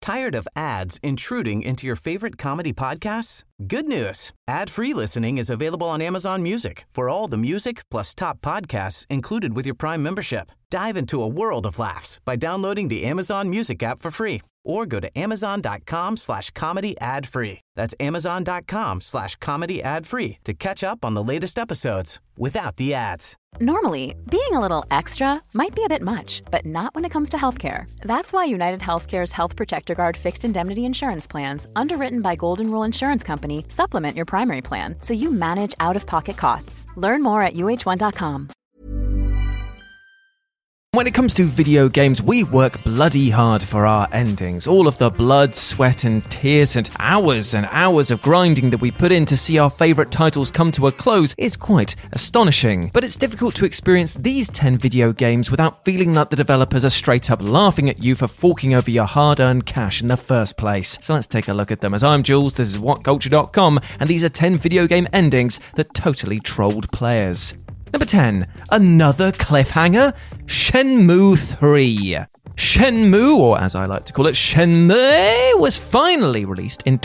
Tired of ads intruding into your favorite comedy podcasts? Good news. Ad-free listening is available on Amazon Music for all the music plus top podcasts included with your Prime membership. Dive into a world of laughs by downloading the Amazon Music app for free or go to amazon.com/comedy ad-free. That's amazon.com/comedy ad-free to catch up on the latest episodes without the ads. Normally, being a little extra might be a bit much, but not when it comes to healthcare. That's why United Healthcare's Health Protector Guard fixed indemnity insurance plans, underwritten by Golden Rule Insurance Company, supplement your primary plan so you manage out-of-pocket costs. Learn more at uh1.com. When it comes to video games, we work bloody hard for our endings. All of the blood, sweat and tears and hours of grinding that we put in to see our favourite titles come to a close is quite astonishing. But it's difficult to experience these 10 video games without feeling like the developers are straight up laughing at you for forking over your hard-earned cash in the first place. So let's take a look at them. As I'm Jules, this is WhatCulture.com, and these are 10 video game endings that totally trolled players. Number 10. Another cliffhanger? Shenmue 3. Shenmue, or as I like to call it, Shenmue, was finally released in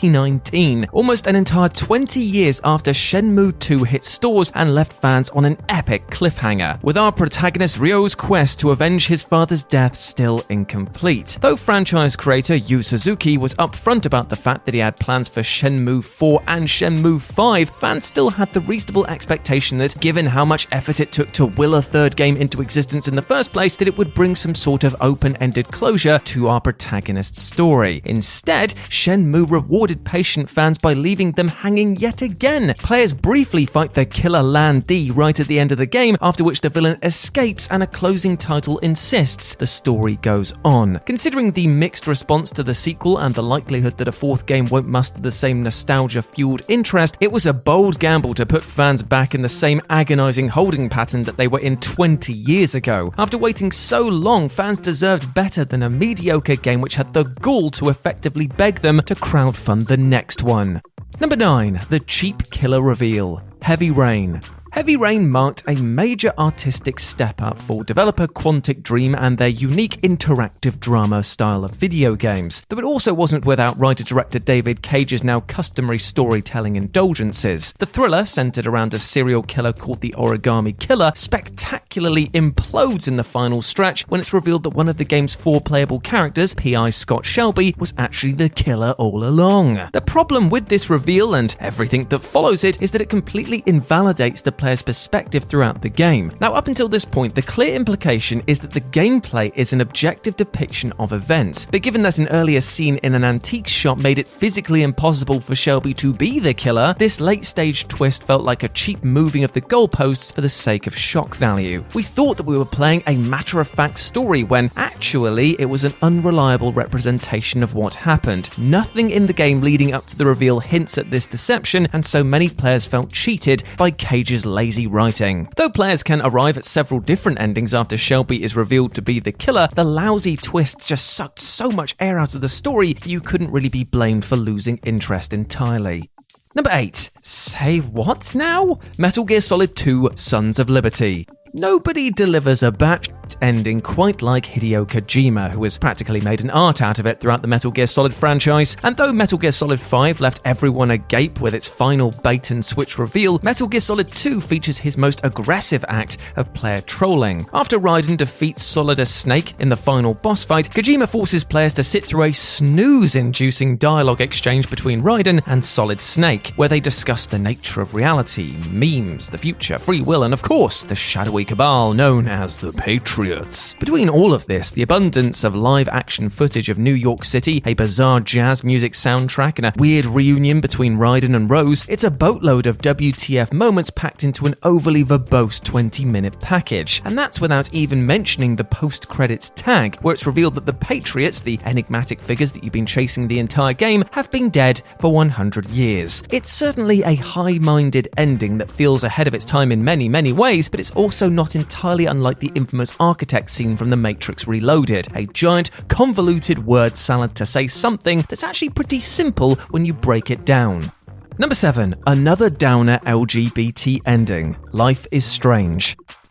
2019, almost an entire 20 years after Shenmue 2 hit stores and left fans on an epic cliffhanger, with our protagonist Ryo's quest to avenge his father's death still incomplete. Though franchise creator Yu Suzuki was upfront about the fact that he had plans for Shenmue 4 and Shenmue 5, fans still had the reasonable expectation that, given how much effort it took to will a third game into existence in the first place, that it would bring some sort of open-ended closure to our protagonist's story. Instead, Shenmue rewarded patient fans by leaving them hanging yet again. Players briefly fight the killer Lan Di right at the end of the game, after which the villain escapes and a closing title insists the story goes on. Considering the mixed response to the sequel and the likelihood that a fourth game won't muster the same nostalgia-fueled interest, it was a bold gamble to put fans back in the same agonizing holding pattern that they were in 20 years ago. After waiting so long, fans deserved better than a mediocre game which had the gall to effectively beg them to crowdfund the next one. Number 9. The cheap killer reveal. Heavy Rain. Heavy Rain marked a major artistic step up for developer Quantic Dream and their unique interactive drama style of video games, though it also wasn't without writer-director David Cage's now customary storytelling indulgences. The thriller, centered around a serial killer called the Origami Killer, spectacularly implodes in the final stretch when it's revealed that one of the game's 4 playable characters, P.I. Scott Shelby, was actually the killer all along. The problem with this reveal and everything that follows it is that it completely invalidates the player's perspective throughout the game. Now, up until this point, the clear implication is that the gameplay is an objective depiction of events, but given that an earlier scene in an antique shop made it physically impossible for Shelby to be the killer, this late-stage twist felt like a cheap moving of the goalposts for the sake of shock value. We thought that we were playing a matter-of-fact story when, actually, it was an unreliable representation of what happened. Nothing in the game leading up to the reveal hints at this deception, and so many players felt cheated by Cage's lazy writing. Though players can arrive at several different endings after Shelby is revealed to be the killer, the lousy twist just sucked so much air out of the story that you couldn't really be blamed for losing interest entirely. Number 8. Say what now? Metal Gear Solid 2 Sons of Liberty. Nobody delivers a batch ending quite like Hideo Kojima, who has practically made an art out of it throughout the Metal Gear Solid franchise. And though Metal Gear Solid 5 left everyone agape with its final bait-and-switch reveal, Metal Gear Solid 2 features his most aggressive act of player trolling. After Raiden defeats Solidus Snake in the final boss fight, Kojima forces players to sit through a snooze-inducing dialogue exchange between Raiden and Solid Snake, where they discuss the nature of reality, memes, the future, free will, and of course, the shadowy cabal known as the Patriots. Between all of this, the abundance of live-action footage of New York City, a bizarre jazz music soundtrack, and a weird reunion between Raiden and Rose, it's a boatload of WTF moments packed into an overly verbose 20-minute package. And that's without even mentioning the post-credits tag, where it's revealed that the Patriots, the enigmatic figures that you've been chasing the entire game, have been dead for 100 years. It's certainly a high-minded ending that feels ahead of its time in many, many ways, but it's also not entirely unlike the infamous architect scene from The Matrix Reloaded, a giant, convoluted word salad to say something that's actually pretty simple when you break it down. Number 7. Another downer LGBT ending. Life is Strange.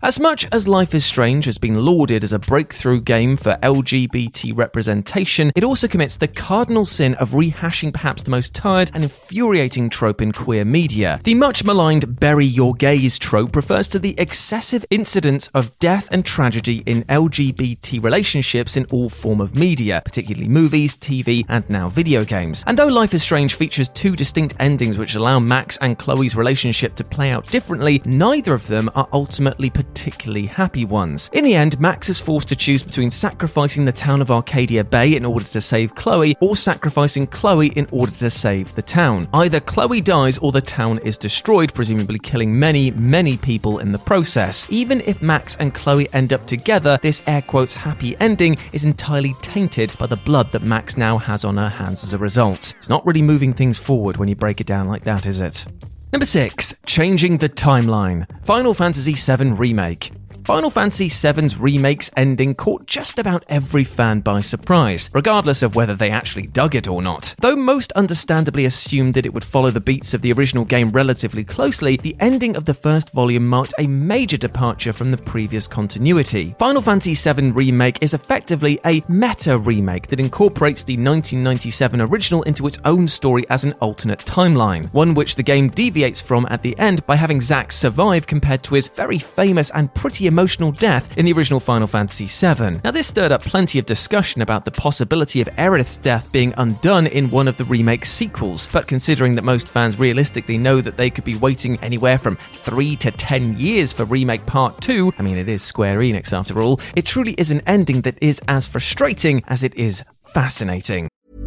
As much as Life is Strange has been lauded as a breakthrough game for LGBT representation, it also commits the cardinal sin of rehashing perhaps the most tired and infuriating trope in queer media. The much maligned bury your gays trope refers to the excessive incidence of death and tragedy in LGBT relationships in all form of media, particularly movies, TV, and now video games. And though Life is Strange features two distinct endings which allow Max and Chloe's relationship to play out differently, neither of them are ultimately particularly happy ones. In the end, Max is forced to choose between sacrificing the town of Arcadia Bay in order to save Chloe, or sacrificing Chloe in order to save the town. Either Chloe dies or the town is destroyed, presumably killing many, many people in the process. Even if Max and Chloe end up together, this air quotes happy ending is entirely tainted by the blood that Max now has on her hands as a result. It's not really moving things forward when you break it down like that, is it? Number 6. Changing the timeline. Final Fantasy VII Remake. Final Fantasy VII's remake's ending caught just about every fan by surprise, regardless of whether they actually dug it or not. Though most understandably assumed that it would follow the beats of the original game relatively closely, the ending of the first volume marked a major departure from the previous continuity. Final Fantasy VII Remake is effectively a meta remake that incorporates the 1997 original into its own story as an alternate timeline, one which the game deviates from at the end by having Zack survive compared to his very famous and pretty emotional death in the original Final Fantasy VII. Now, this stirred up plenty of discussion about the possibility of Aerith's death being undone in one of the remake's sequels, but considering that most fans realistically know that they could be waiting anywhere from 3 to 10 years for Remake Part 2, I mean, it is Square Enix after all, it truly is an ending that is as frustrating as it is fascinating.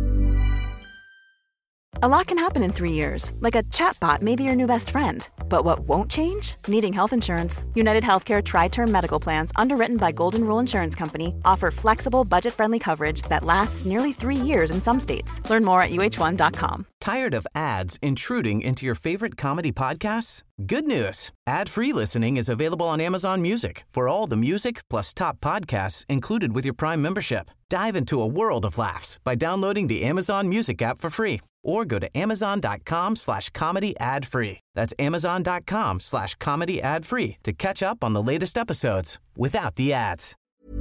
A lot can happen in 3 years, like a chatbot may be your new best friend. But what won't change? Needing health insurance. United Healthcare Tri-Term Medical Plans, underwritten by Golden Rule Insurance Company, offer flexible, budget-friendly coverage that lasts nearly 3 years in some states. Learn more at uh1.com. Tired of ads intruding into your favorite comedy podcasts? Good news. Ad-free listening is available on Amazon Music for all the music plus top podcasts included with your Prime membership. Dive into a world of laughs by downloading the Amazon Music app for free or go to amazon.com/comedy ad-free. That's amazon.com/comedy ad-free to catch up on the latest episodes without the ads.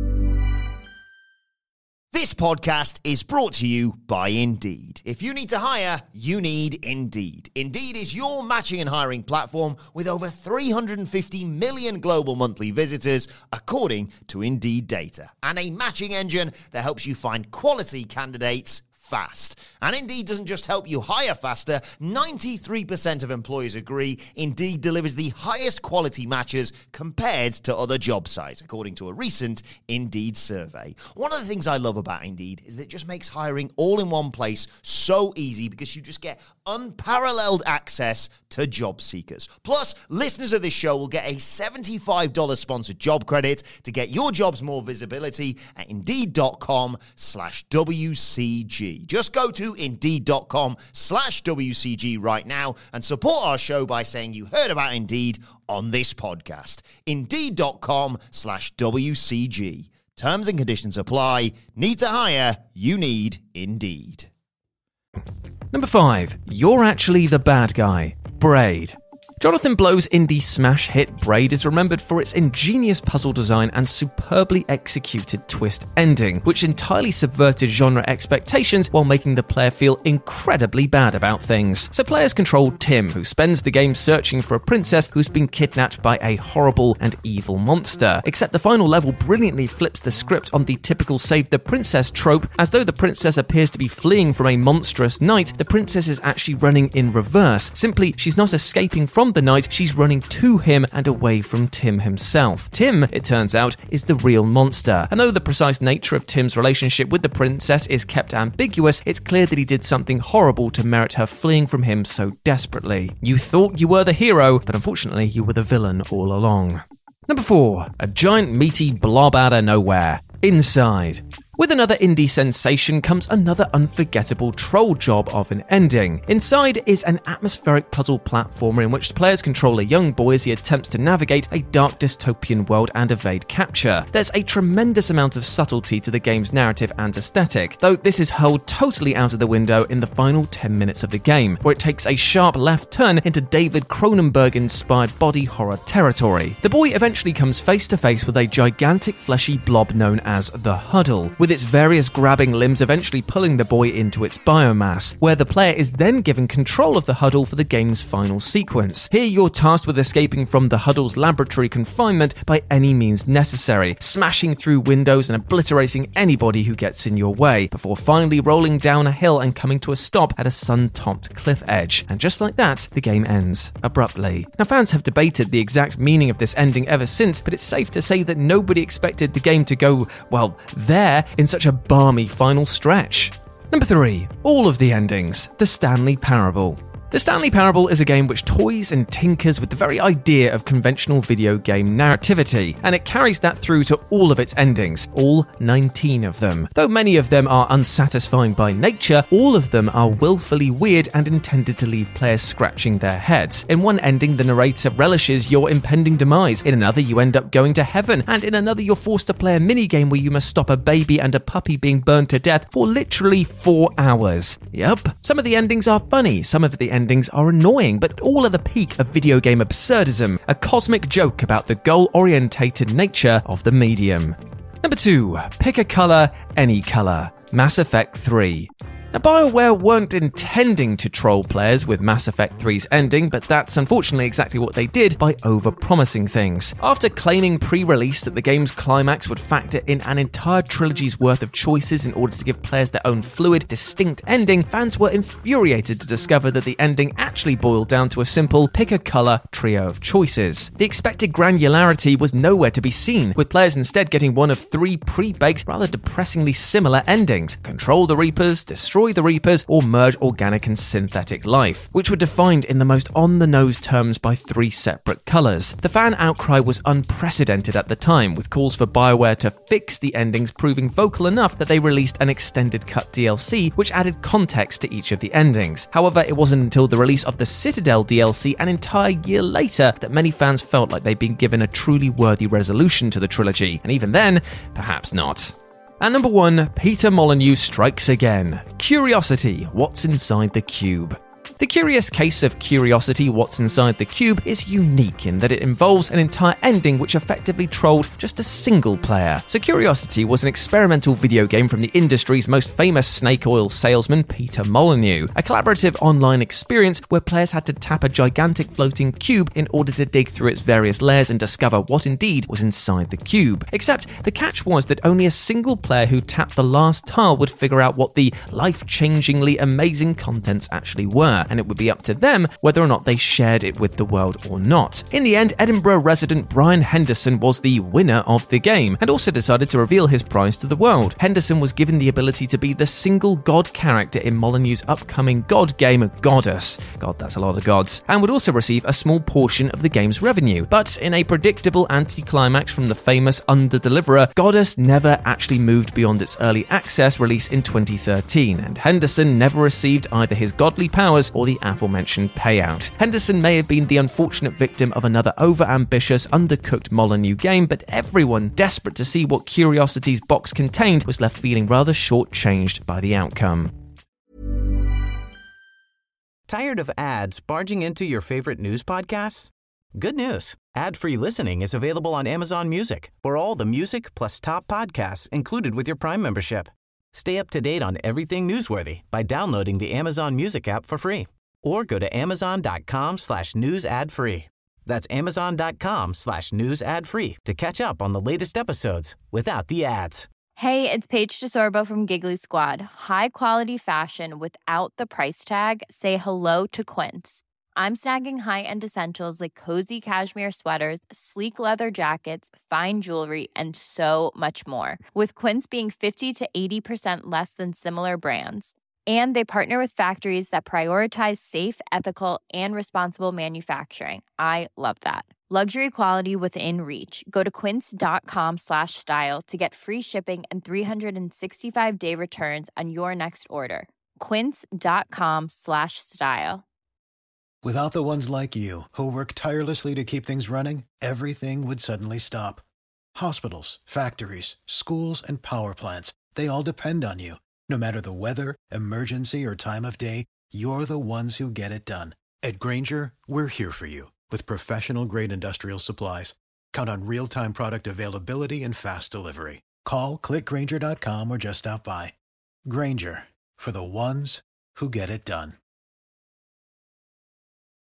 This podcast is brought to you by Indeed. If you need to hire, you need Indeed. Indeed is your matching and hiring platform with over 350 million global monthly visitors, according to Indeed data, and a matching engine that helps you find quality candidates fast. And Indeed doesn't just help you hire faster. 93% of employers agree Indeed delivers the highest quality matches compared to other job sites, according to a recent Indeed survey. One of the things I love about Indeed is that it just makes hiring all in one place so easy because you just get unparalleled access to job seekers. Plus, listeners of this show will get a $75 sponsored job credit to get your jobs more visibility at Indeed.com/WCG. Just go to Indeed.com/WCG right now and support our show by saying you heard about Indeed on this podcast. Indeed.com/WCG. Terms and conditions apply. Need to hire? You need Indeed. Number 5. You're actually the bad guy. Braid. Jonathan Blow's indie smash hit Braid is remembered for its ingenious puzzle design and superbly executed twist ending, which entirely subverted genre expectations while making the player feel incredibly bad about things. So players control Tim, who spends the game searching for a princess who's been kidnapped by a horrible and evil monster. Except the final level brilliantly flips the script on the typical save the princess trope. As though the princess appears to be fleeing from a monstrous knight, the princess is actually running in reverse. Simply, she's not escaping from the knight, she's running to him and away from Tim himself. Tim, it turns out, is the real monster. And though the precise nature of Tim's relationship with the princess is kept ambiguous, it's clear that he did something horrible to merit her fleeing from him so desperately. You thought you were the hero, but unfortunately you were the villain all along. Number 4. A giant meaty blob out of nowhere. Inside. With another indie sensation comes another unforgettable troll job of an ending. Inside is an atmospheric puzzle platformer in which players control a young boy as he attempts to navigate a dark dystopian world and evade capture. There's a tremendous amount of subtlety to the game's narrative and aesthetic, though this is hurled totally out of the window in the final 10 minutes of the game, where it takes a sharp left turn into David Cronenberg-inspired body horror territory. The boy eventually comes face to face with a gigantic fleshy blob known as the Huddle, with its various grabbing limbs eventually pulling the boy into its biomass, where the player is then given control of the Huddle for the game's final sequence. Here you're tasked with escaping from the Huddle's laboratory confinement by any means necessary, smashing through windows and obliterating anybody who gets in your way, before finally rolling down a hill and coming to a stop at a sun-topped cliff edge. And just like that, the game ends abruptly. Now, fans have debated the exact meaning of this ending ever since, but it's safe to say that nobody expected the game to go, well, there in such a balmy final stretch. Number 3. All of the endings. The Stanley Parable. The Stanley Parable is a game which toys and tinkers with the very idea of conventional video game narrativity, and it carries that through to all of its endings, all 19 of them. Though many of them are unsatisfying by nature, all of them are willfully weird and intended to leave players scratching their heads. In one ending, the narrator relishes your impending demise. In another, you end up going to heaven, and in another, you're forced to play a minigame where you must stop a baby and a puppy being burned to death for literally 4 hours. Yup, some of the endings are funny, some of the endings are annoying, but all at the peak of video game absurdism, a cosmic joke about the goal-orientated nature of the medium. Number 2. Pick a color, any color. Mass Effect 3. Now, BioWare weren't intending to troll players with Mass Effect 3's ending, but that's unfortunately exactly what they did by over-promising things. After claiming pre-release that the game's climax would factor in an entire trilogy's worth of choices in order to give players their own fluid, distinct ending, fans were infuriated to discover that the ending actually boiled down to a simple pick-a-color trio of choices. The expected granularity was nowhere to be seen, with players instead getting one of 3 pre-baked, rather depressingly similar endings: control the Reapers, destroy the Reapers, or merge organic and synthetic life, which were defined in the most on-the-nose terms by 3 separate colours. The fan outcry was unprecedented at the time, with calls for BioWare to fix the endings proving vocal enough that they released an extended cut DLC which added context to each of the endings. However, it wasn't until the release of the Citadel DLC an entire year later that many fans felt like they'd been given a truly worthy resolution to the trilogy, and even then, perhaps not. At number 1, Peter Molyneux strikes again. Curiosity, what's inside the cube? The Curious Case of Curiosity What's Inside the Cube is unique in that it involves an entire ending which effectively trolled just a single player. So Curiosity was an experimental video game from the industry's most famous snake oil salesman, Peter Molyneux, a collaborative online experience where players had to tap a gigantic floating cube in order to dig through its various layers and discover what indeed was inside the cube. Except the catch was that only a single player who tapped the last tile would figure out what the life-changingly amazing contents actually were, and it would be up to them whether or not they shared it with the world or not. In the end, Edinburgh resident Brian Henderson was the winner of the game, and also decided to reveal his prize to the world. Henderson was given the ability to be the single god character in Molyneux's upcoming god game, Goddess. God, that's a lot of gods. And would also receive a small portion of the game's revenue. But in a predictable anticlimax from the famous under-deliverer, Goddess never actually moved beyond its early access release in 2013, and Henderson never received either his godly powers or the aforementioned payout. Henderson may have been the unfortunate victim of another over-ambitious, undercooked Molyneux game, but everyone desperate to see what Curiosity's box contained was left feeling rather shortchanged by the outcome. Tired of ads barging into your favorite news podcasts? Good news. Ad-free listening is available on Amazon Music for all the music plus top podcasts included with your Prime membership. Stay up to date on everything newsworthy by downloading the Amazon Music app for free or go to amazon.com/news ad free. That's amazon.com/news ad free to catch up on the latest episodes without the ads. Hey, it's Paige DeSorbo from Giggly Squad. High quality fashion without the price tag. Say hello to Quince. I'm snagging high-end essentials like cozy cashmere sweaters, sleek leather jackets, fine jewelry, and so much more. With Quince being 50 to 80% less than similar brands. And they partner with factories that prioritize safe, ethical, and responsible manufacturing. I love that. Luxury quality within reach. Go to quince.com/style to get free shipping and 365-day returns on your next order. Quince.com/style. Without the ones like you, who work tirelessly to keep things running, everything would suddenly stop. Hospitals, factories, schools, and power plants, they all depend on you. No matter the weather, emergency, or time of day, you're the ones who get it done. At Grainger, we're here for you with professional-grade industrial supplies. Count on real-time product availability and fast delivery. Call, click Grainger.com, or just stop by. Grainger, for the ones who get it done.